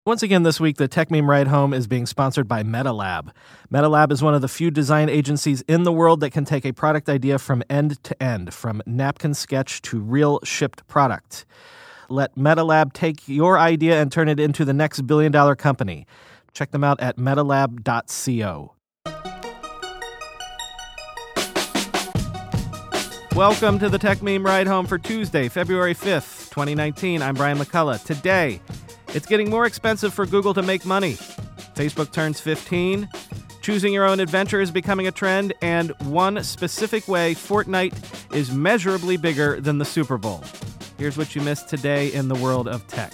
Once again this week, the Tech Meme Ride Home is being sponsored by MetaLab. MetaLab is one of the few design agencies in the world that can take a product idea from end to end, from napkin sketch to real shipped product. Let MetaLab take your idea and turn it into the next billion-dollar company. Check them out at metalab.co. Welcome to the Tech Meme Ride Home for Tuesday, February 5th, 2019. I'm Brian McCullough. Today, it's getting more expensive for Google to make money. Facebook turns 15. Choosing your own adventure is becoming a trend. And one specific way Fortnite is measurably bigger than the Super Bowl. Here's what you missed today in the world of tech.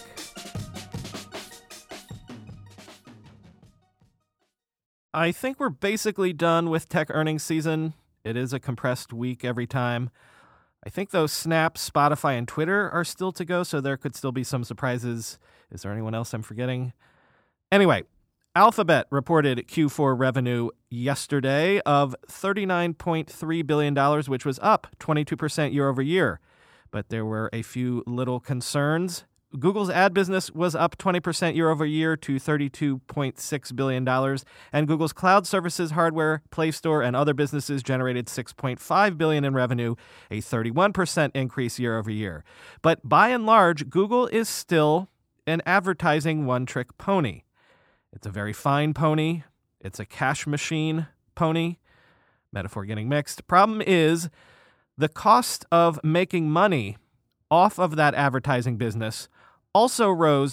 I think we're basically done with tech earnings season. It is a compressed week every time. I think those Snap, Spotify, and Twitter are still to go, so there could still be some surprises. Is there anyone else I'm forgetting? Anyway, Alphabet reported Q4 revenue yesterday of $39.3 billion, which was up 22% year over year. But there were a few little concerns. Google's ad business was up 20% year over year to $32.6 billion, and Google's cloud services, hardware, Play Store, and other businesses generated $6.5 billion in revenue, a 31% increase year over year. But by and large, Google is still an advertising one-trick pony. It's a very fine pony. It's a cash machine pony. Metaphor getting mixed. Problem is, the cost of making money off of that advertising business also rose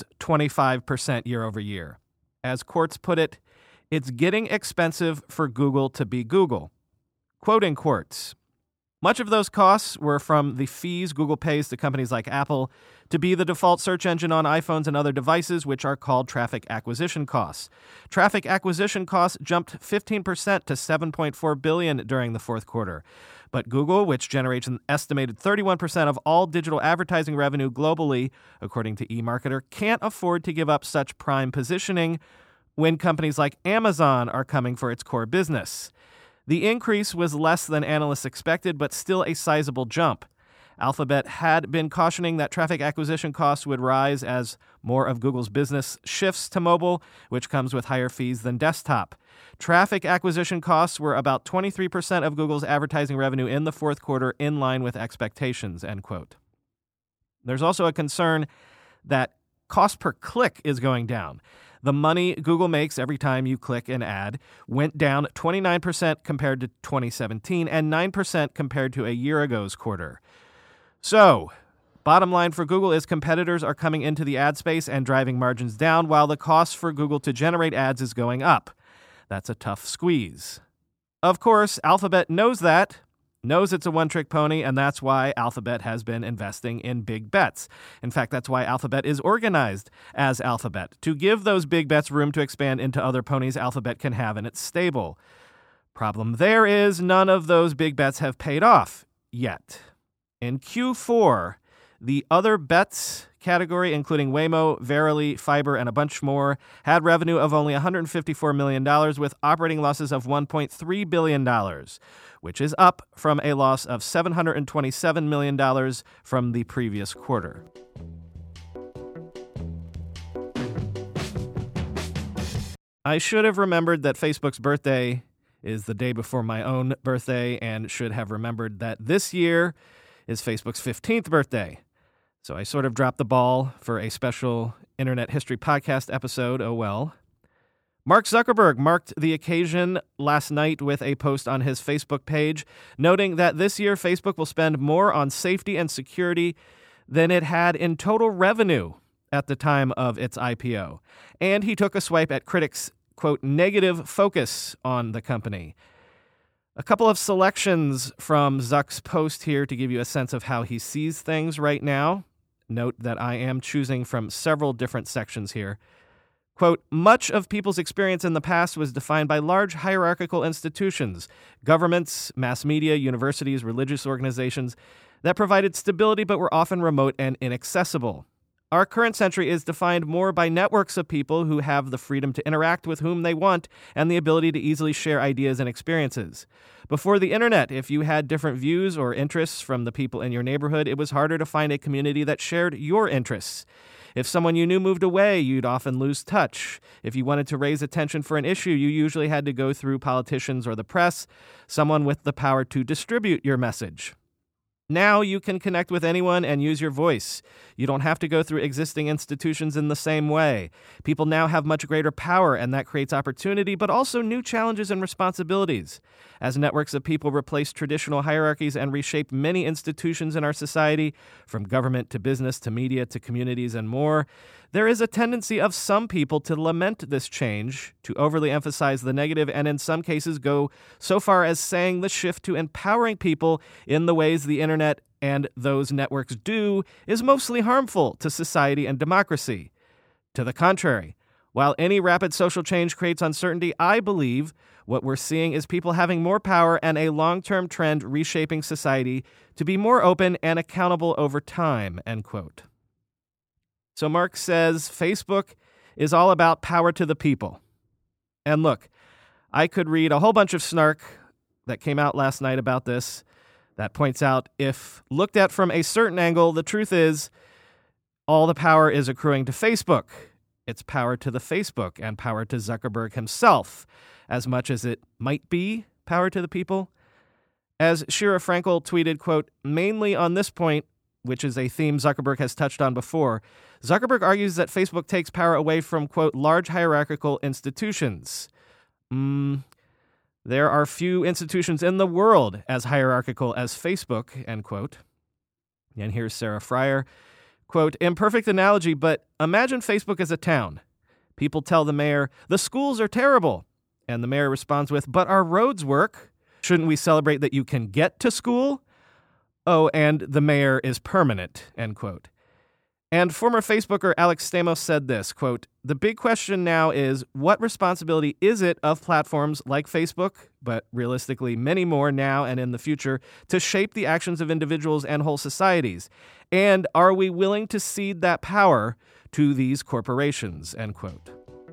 25% year over year. As Quartz put it, it's getting expensive for Google to be Google. Quoting Quartz, much of those costs were from the fees Google pays to companies like Apple to be the default search engine on iPhones and other devices, which are called traffic acquisition costs. Traffic acquisition costs jumped 15% to $7.4 billion during the fourth quarter. But Google, which generates an estimated 31% of all digital advertising revenue globally, according to eMarketer, can't afford to give up such prime positioning when companies like Amazon are coming for its core business. The increase was less than analysts expected, but still a sizable jump. Alphabet had been cautioning that traffic acquisition costs would rise as more of Google's business shifts to mobile, which comes with higher fees than desktop. Traffic acquisition costs were about 23% of Google's advertising revenue in the fourth quarter, in line with expectations, end quote. There's also a concern that cost per click is going down. The money Google makes every time you click an ad went down 29% compared to 2017 and 9% compared to a year ago's quarter. So, bottom line for Google is competitors are coming into the ad space and driving margins down while the cost for Google to generate ads is going up. That's a tough squeeze. Of course, Alphabet knows that, knows it's a one-trick pony, and that's why Alphabet has been investing in big bets. In fact, that's why Alphabet is organized as Alphabet, to give those big bets room to expand into other ponies Alphabet can have in its stable. Problem there is none of those big bets have paid off yet. In Q4, the other bets category, including Waymo, Verily, Fiber, and a bunch more, had revenue of only $154 million with operating losses of $1.3 billion, which is up from a loss of $727 million from the previous quarter. I should have remembered that Facebook's birthday is the day before my own birthday and should have remembered that this year is Facebook's 15th birthday. So I sort of dropped the ball for a special Internet History Podcast episode, oh well. Mark Zuckerberg marked the occasion last night with a post on his Facebook page, noting that this year Facebook will spend more on safety and security than it had in total revenue at the time of its IPO. And he took a swipe at critics' quote, negative focus on the company. A couple of selections from Zuck's post here to give you a sense of how he sees things right now. Note that I am choosing from several different sections here. Quote, much of people's experience in the past was defined by large hierarchical institutions, governments, mass media, universities, religious organizations that provided stability but were often remote and inaccessible. Our current century is defined more by networks of people who have the freedom to interact with whom they want and the ability to easily share ideas and experiences. Before the internet, if you had different views or interests from the people in your neighborhood, it was harder to find a community that shared your interests. If someone you knew moved away, you'd often lose touch. If you wanted to raise attention for an issue, you usually had to go through politicians or the press, someone with the power to distribute your message. Now you can connect with anyone and use your voice. You don't have to go through existing institutions in the same way. People now have much greater power, and that creates opportunity, but also new challenges and responsibilities. As networks of people replace traditional hierarchies and reshape many institutions in our society, from government to business to media to communities and more, there is a tendency of some people to lament this change, to overly emphasize the negative, and in some cases go so far as saying the shift to empowering people in the ways the internet and those networks do is mostly harmful to society and democracy. To the contrary, while any rapid social change creates uncertainty, I believe what we're seeing is people having more power and a long-term trend reshaping society to be more open and accountable over time, end quote. So Mark says Facebook is all about power to the people. And look, I could read a whole bunch of snark that came out last night about this that points out if looked at from a certain angle, the truth is all the power is accruing to Facebook. It's power to the Facebook and power to Zuckerberg himself, as much as it might be power to the people. As Shira Frankel tweeted, quote, mainly on this point, which is a theme Zuckerberg has touched on before, Zuckerberg argues that Facebook takes power away from, quote, large hierarchical institutions. There are few institutions in the world as hierarchical as Facebook, end quote. And here's Sarah Fryer, quote, imperfect analogy, but imagine Facebook as a town. People tell the mayor, the schools are terrible. And the mayor responds with, but our roads work. Shouldn't we celebrate that you can get to school? Oh, and the mayor is permanent, end quote. And former Facebooker Alex Stamos said this, quote, the big question now is what responsibility is it of platforms like Facebook, but realistically many more now and in the future, to shape the actions of individuals and whole societies? And are we willing to cede that power to these corporations, end quote.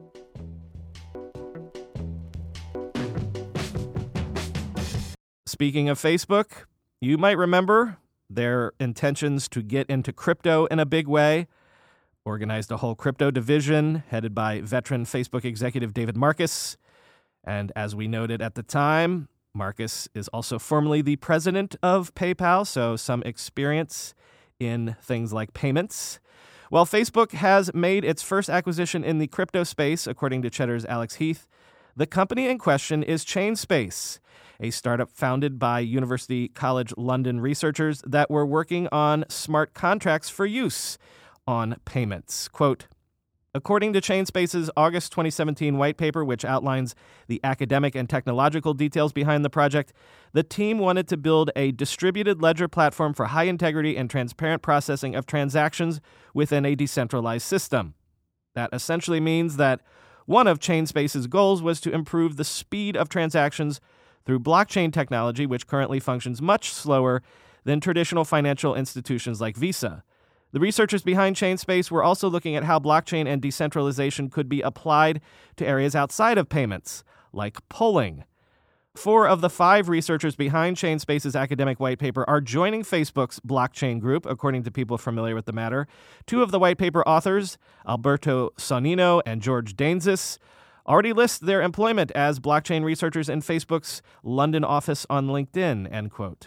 Speaking of Facebook, you might remember their intentions to get into crypto in a big way, organized a whole crypto division headed by veteran Facebook executive David Marcus. And as we noted at the time, Marcus is also formerly the president of PayPal, so some experience in things like payments. Well, Facebook has made its first acquisition in the crypto space, according to Cheddar's Alex Heath. The company in question is Chainspace, a startup founded by University College London researchers that were working on smart contracts for use on payments. Quote, according to Chainspace's August 2017 white paper, which outlines the academic and technological details behind the project, the team wanted to build a distributed ledger platform for high integrity and transparent processing of transactions within a decentralized system. That essentially means that one of Chainspace's goals was to improve the speed of transactions through blockchain technology, which currently functions much slower than traditional financial institutions like Visa. The researchers behind Chainspace were also looking at how blockchain and decentralization could be applied to areas outside of payments, like polling. 4 of the 5 researchers behind Chainspace's academic white paper are joining Facebook's blockchain group, according to people familiar with the matter. 2 of the white paper authors, Alberto Sonino and George Dainzis, already list their employment as blockchain researchers in Facebook's London office on LinkedIn, end quote.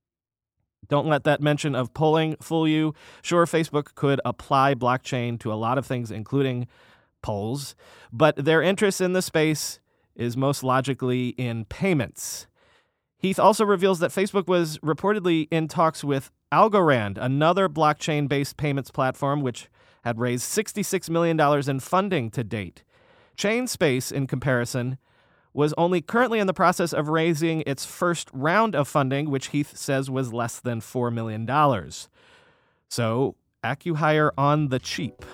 Don't let that mention of polling fool you. Sure, Facebook could apply blockchain to a lot of things, including polls, but their interest in the space is most logically in payments. Heath also reveals that Facebook was reportedly in talks with Algorand, another blockchain-based payments platform, which had raised $66 million in funding to date. Chainspace, in comparison, was only currently in the process of raising its first round of funding, which Heath says was less than $4 million. So, acqui-hire on the cheap.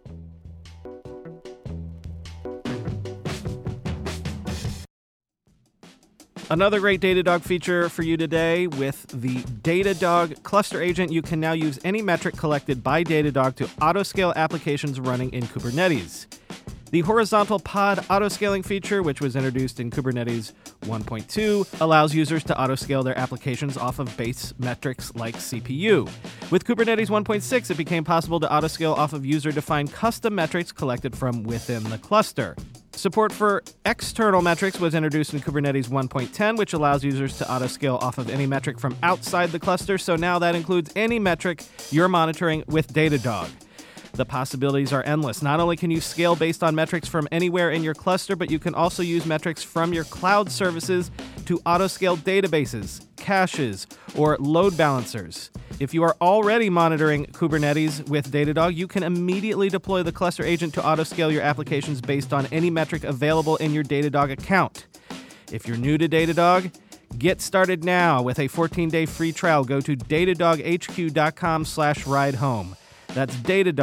Another great Datadog feature for you today. With the Datadog Cluster Agent, you can now use any metric collected by Datadog to auto-scale applications running in Kubernetes. The horizontal pod autoscaling feature, which was introduced in Kubernetes 1.2, allows users to autoscale their applications off of base metrics like CPU. With Kubernetes 1.6, it became possible to autoscale off of user-defined custom metrics collected from within the cluster. Support for external metrics was introduced in Kubernetes 1.10, which allows users to autoscale off of any metric from outside the cluster, so now that includes any metric you're monitoring with Datadog. The possibilities are endless. Not only can you scale based on metrics from anywhere in your cluster, but you can also use metrics from your cloud services to autoscale databases, caches, or load balancers. If you are already monitoring Kubernetes with Datadog, you can immediately deploy the cluster agent to autoscale your applications based on any metric available in your Datadog account. If you're new to Datadog, get started now with a 14-day free trial. Go to datadoghq.com/ridehome. That's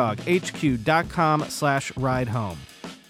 datadoghq.com/ridehome.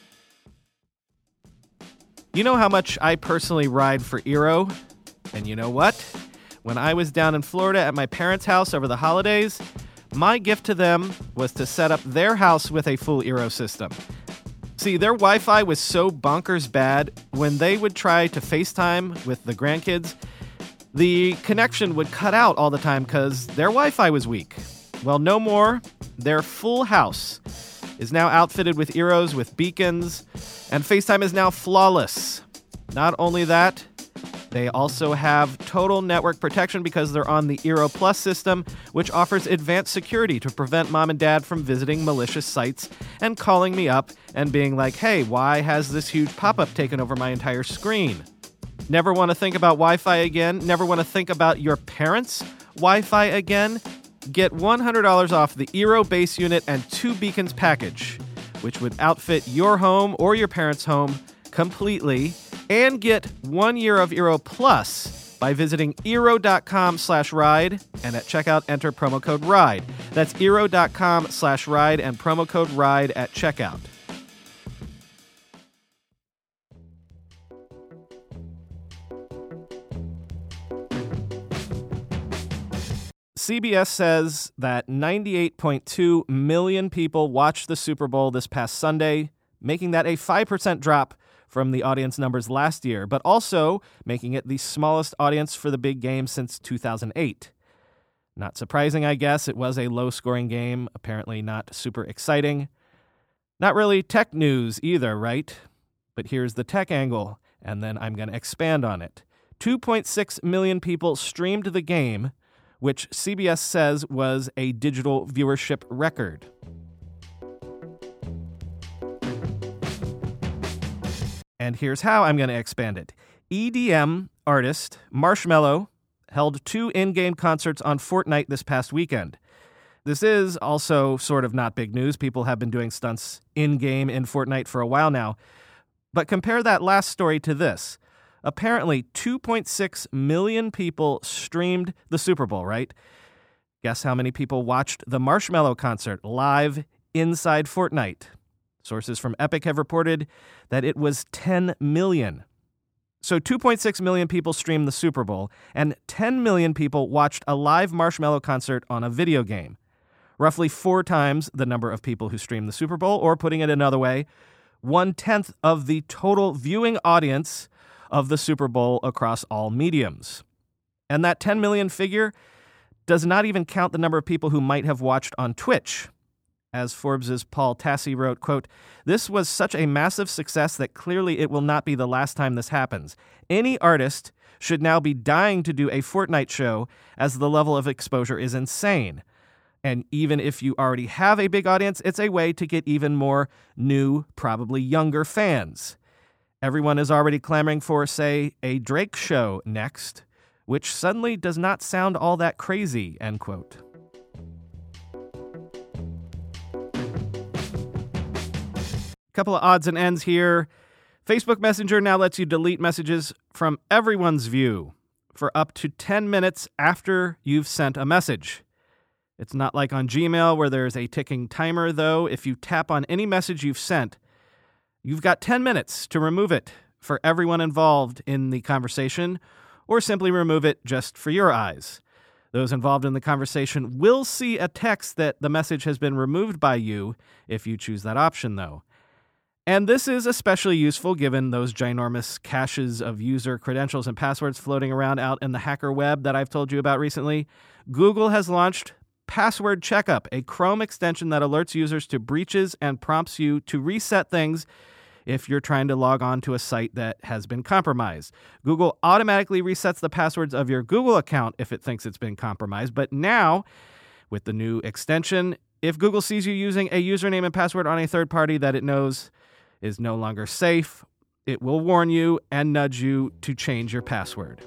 You know how much I personally ride for Eero? And you know what? When I was down in Florida at my parents' house over the holidays, my gift to them was to set up their house with a full Eero system. See, their Wi-Fi was so bonkers bad, when they would try to FaceTime with the grandkids, the connection would cut out all the time because their Wi-Fi was weak. Well, no more. Their full house is now outfitted with Eeros with beacons, and FaceTime is now flawless. Not only that, they also have total network protection because they're on the Eero Plus system, which offers advanced security to prevent mom and dad from visiting malicious sites and calling me up and being like, hey, why has this huge pop-up taken over my entire screen? Never want to think about Wi-Fi again? Never want to think about your parents' Wi-Fi again? Get $100 off the Eero base unit and 2 beacons package, which would outfit your home or your parents' home completely, and get 1 year of Eero Plus by visiting Eero.com/ride, and at checkout enter promo code RIDE. That's Eero.com/ride and promo code RIDE at checkout. CBS says that 98.2 million people watched the Super Bowl this past Sunday, making that a 5% drop from the audience numbers last year, but also making it the smallest audience for the big game since 2008. Not surprising, I guess. It was a low-scoring game, apparently not super exciting. Not really tech news either, right? But here's the tech angle, and then I'm going to expand on it. 2.6 million people streamed the game, which CBS says was a digital viewership record. And here's how I'm going to expand it. EDM artist Marshmello held 2 in-game concerts on Fortnite this past weekend. This is also sort of not big news. People have been doing stunts in-game in Fortnite for a while now. But compare that last story to this. Apparently, 2.6 million people streamed the Super Bowl, right? Guess how many people watched the Marshmello concert live inside Fortnite? Sources from Epic have reported that it was 10 million. So 2.6 million people streamed the Super Bowl, and 10 million people watched a live Marshmello concert on a video game. Roughly 4 times the number of people who streamed the Super Bowl, or putting it another way, 1/10 of the total viewing audience of the Super Bowl across all mediums. And that 10 million figure does not even count the number of people who might have watched on Twitch. As Forbes' Paul Tassi wrote, quote, "This was such a massive success that clearly it will not be the last time this happens. Any artist should now be dying to do a Fortnite show as the level of exposure is insane. And even if you already have a big audience, it's a way to get even more new, probably younger fans. Everyone is already clamoring for, say, a Drake show next, which suddenly does not sound all that crazy," end quote. Couple of odds and ends here. Facebook Messenger now lets you delete messages from everyone's view for up to 10 minutes after you've sent a message. It's not like on Gmail where there's a ticking timer, though. If you tap on any message you've sent, you've got 10 minutes to remove it for everyone involved in the conversation, or simply remove it just for your eyes. Those involved in the conversation will see a text that the message has been removed by you if you choose that option, though. And this is especially useful given those ginormous caches of user credentials and passwords floating around out in the hacker web that I've told you about recently. Google has launched Password Checkup, a Chrome extension that alerts users to breaches and prompts you to reset things if you're trying to log on to a site that has been compromised. Google automatically resets the passwords of your Google account if it thinks it's been compromised. But now, with the new extension, if Google sees you using a username and password on a third party that it knows is no longer safe, it will warn you and nudge you to change your password.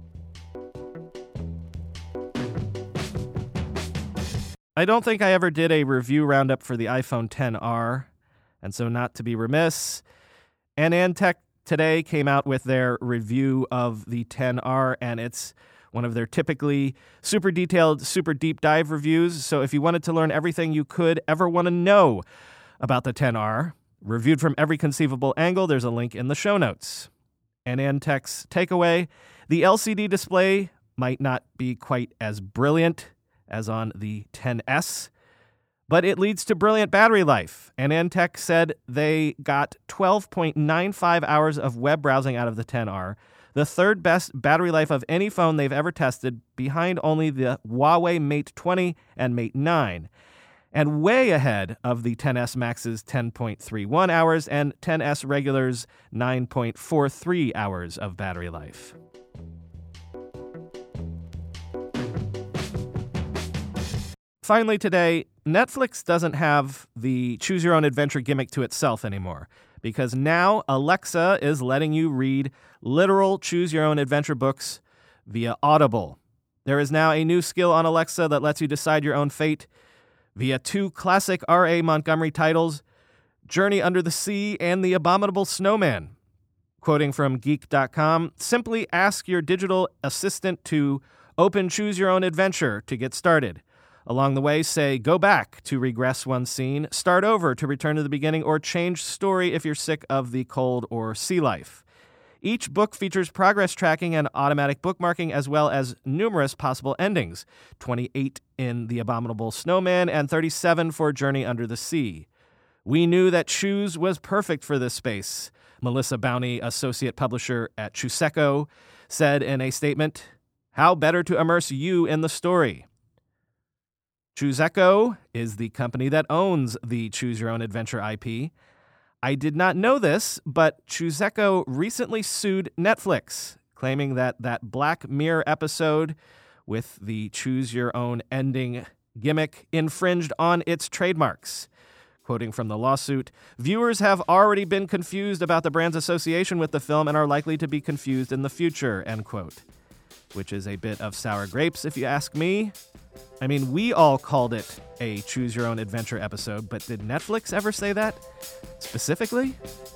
I don't think I ever did a review roundup for the iPhone XR, and so not to be remiss, AnandTech today came out with their review of the XR, and it's one of their typically super detailed, super deep dive reviews. So if you wanted to learn everything you could ever want to know about the XR, reviewed from every conceivable angle, there's a link in the show notes. AnandTech's takeaway: the LCD display might not be quite as brilliant as on the XS, but it leads to brilliant battery life. AnandTech said they got 12.95 hours of web browsing out of the XR, the third best battery life of any phone they've ever tested, behind only the Huawei Mate 20 and Mate 9, and way ahead of the XS Max's 10.31 hours and XS Regular's 9.43 hours of battery life. Finally today, Netflix doesn't have the choose-your-own-adventure gimmick to itself anymore, because now Alexa is letting you read literal choose-your-own-adventure books via Audible. There is now a new skill on Alexa that lets you decide your own fate via two classic R.A. Montgomery titles, Journey Under the Sea and The Abominable Snowman. Quoting from Geek.com, simply ask your digital assistant to open Choose Your Own Adventure to get started. Along the way, say, go back to regress one scene, start over to return to the beginning, or change story if you're sick of the cold or sea life. Each book features progress tracking and automatic bookmarking, as well as numerous possible endings, 28 in The Abominable Snowman and 37 for Journey Under the Sea. We knew that Choose was perfect for this space, Melissa Bowney, associate publisher at Chooseco, said in a statement. How better to immerse you in the story? Chooseco is the company that owns the Choose Your Own Adventure IP. I did not know this, but Chooseco recently sued Netflix, claiming that Black Mirror episode with the Choose Your Own ending gimmick infringed on its trademarks. Quoting from the lawsuit, viewers have already been confused about the brand's association with the film and are likely to be confused in the future, end quote. Which is a bit of sour grapes, if you ask me. I mean, we all called it a Choose Your Own Adventure episode, but did Netflix ever say that specifically?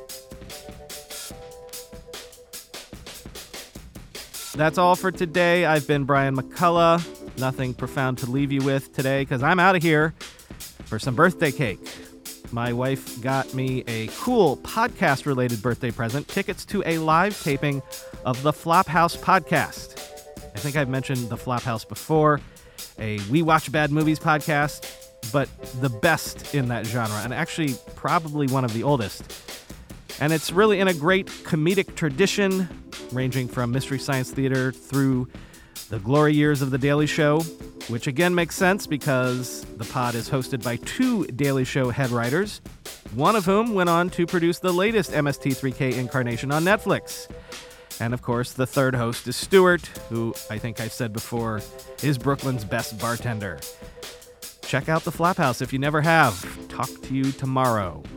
That's all for today. I've been Brian McCullough. Nothing profound to leave you with today because I'm out of here for some birthday cake. My wife got me a cool podcast-related birthday present, tickets to a live taping of the Flophouse podcast. I think I've mentioned the Flophouse before, a We Watch Bad Movies podcast, but the best in that genre, and actually probably one of the oldest. And it's really in a great comedic tradition, ranging from Mystery Science Theater through the glory years of The Daily Show, which again makes sense because the pod is hosted by two Daily Show head writers, one of whom went on to produce the latest MST3K incarnation on Netflix. And of course, the third host is Stuart, who I think I've said before is Brooklyn's best bartender. Check out the Flophouse if you never have. Talk to you tomorrow.